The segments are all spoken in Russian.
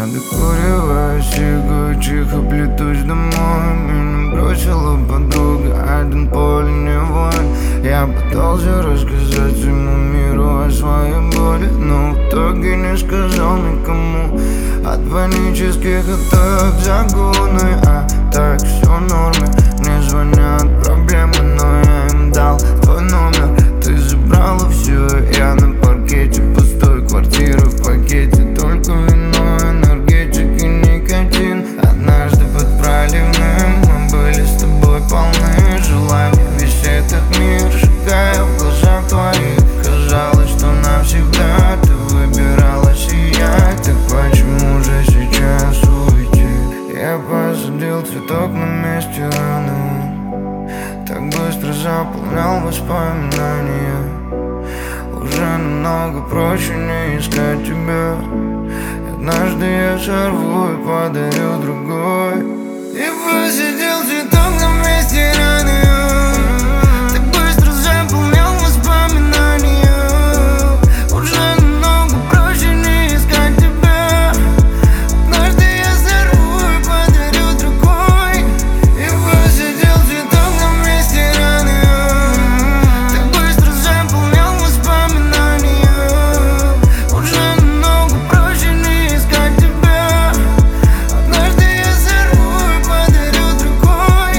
докуриваю сигару, тихо плетусь домой. Меня бросила подруга, один поле не воин. Я пытался рассказать всему миру о своей боли, но в итоге не сказал никому. От панических атак загоны, а так все в норме. Мне звонят проблемы, но я им дал твой номер. Ты забрала все, я на паркете пустой квартиры в пакете. Только вино, энергетик и никотин. Однажды под проливным мы были с тобой полны желаний. Весь этот мир сжигая в глазах твоих. Казалось, что навсегда ты выбирала сиять. Так почему же сейчас уйти? Я посадил цветок на месте раны, так быстро заполнял воспоминания. Уже намного проще не искать тебя. Однажды я сорву и подарю другой. Я посадил цветок на месте раны, так быстро заполнял воспоминания. Уже намного проще не искать тебя. Однажды я сорву и подарю другой. Я посадил цветок на месте раны, так быстро заполнял воспоминания. Уже намного проще не искать тебя. Однажды я сорву и подарю другой.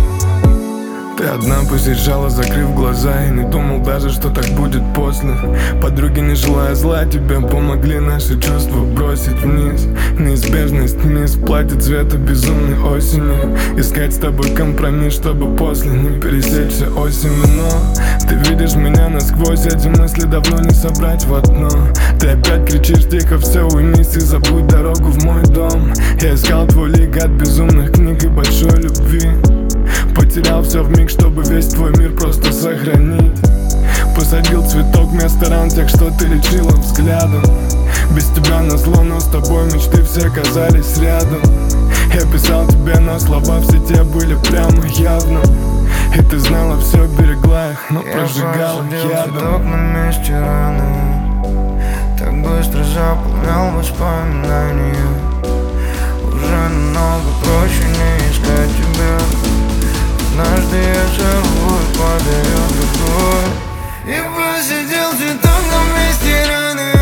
Ты одна посещала, закрыв глаза, и не думал даже, что так будет после. Подруги, не желая зла, тебе помогли наши чувства бросить вниз. Неизбежность мисс платье цвета безумной осени. Искать с тобой компромисс, чтобы после не пересечься осенью. Но ты видишь меня насквозь, эти мысли давно не собрать в одно. Ты опять кричишь тихо, все уймись и забудь дорогу в мой дом. Я искал твой лик от безумных книг и большой любви. Потерял все вмиг, чтобы весь твой мир просто сохранить. Посадил цветок вместо ран тех, что ты лечила взглядом. Без тебя назло, но с тобой мечты все казались рядом. Я писал тебе, но слова в сети были прямо явно. И ты знала все, берегла их, но прожигала ядом. Цветок на месте раны, так быстро заполнял воспоминания. Уже намного проще не искать тебя. Однажды я сорву и подарю другой. Я посадил цветок на месте раны,